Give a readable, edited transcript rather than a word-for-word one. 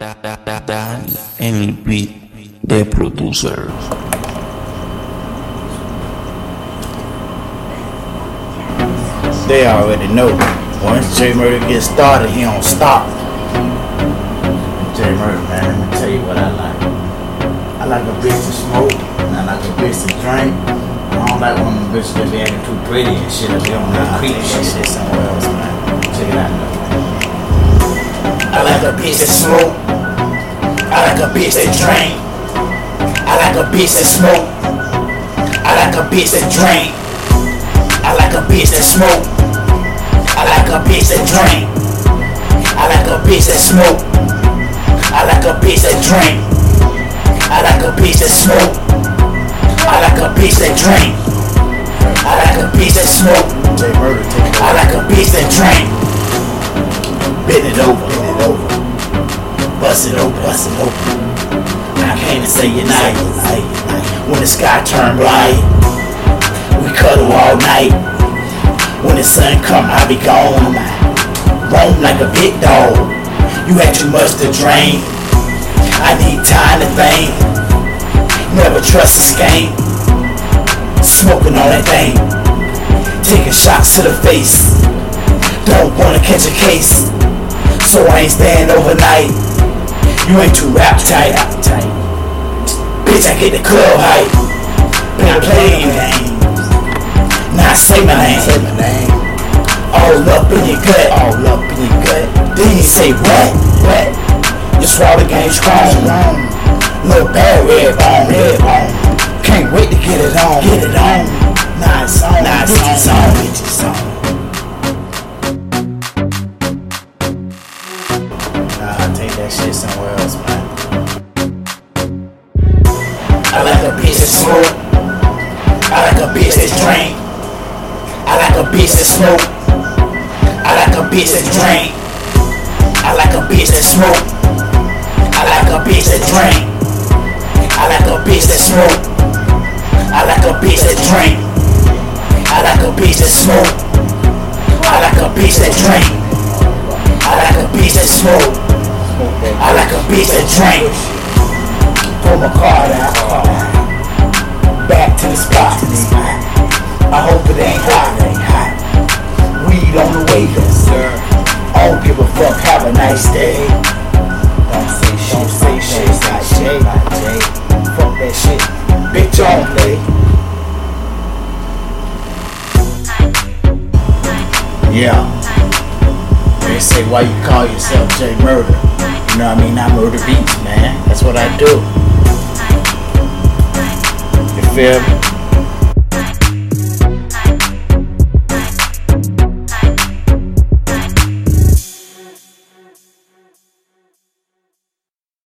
Dan en el beat de producer. They already know. Once J Murder gets started, he don't stop. J Murder, man, let me tell you what I like. I like a bitch to smoke, and I like a bitch to drink. I don't like when bitches that be acting too pretty and shit. If they don't have creep shit somewhere else, man. Check it out, man. I like a bitch that smoke. I like a bitch that drink. I like a bitch that smoke. I like a bitch that drink. I like a bitch that smoke. I like a bitch that drink. I like a bitch that smoke. I like a bitch that drink. I like a bitch that smoke. I like a bitch that drink. I like a bitch that smoke. I like a bitch that drink. Bend it over, bust it open, I came to say your night. When the sky turned bright, we cuddle all night. When the sun come, I be gone. Roam like a big dog. You had too much to drain. I need time to think. Never trust a skank. Smoking on that thing. Taking shots to the face. Don't wanna catch a case, so I ain't staying overnight. You ain't too appetite. Bitch, I get the club hype. Been playing games. Now I say my name. All up in your gut. Then you say what? Your swallow game strong. Little bad red bone. Can't wait to get it on. Now it's on. Get your song. I'll take that shit somewhere else, man. I like a bitch that smoke. I like a bitch that drink. I like a bitch that smoke. I like a bitch that drink. I like a bitch that smoke. I like a bitch that drink. I like a bitch that smoke. I like a bitch that drink. I like a bitch that smoke. I like a bitch that drink. I like a bitch that smoke. I like a bitch that drink. Throw my card out. Back to the spot. I hope it ain't hot. Weed on the way, yes sir. I don't give a fuck, have a nice day. Don't say shit like Jay. Fuck that shit, bitch, I don't play. Yeah. They say why you call yourself J Murder. You know what I mean? I murder beats, man. That's what I do. You feel me?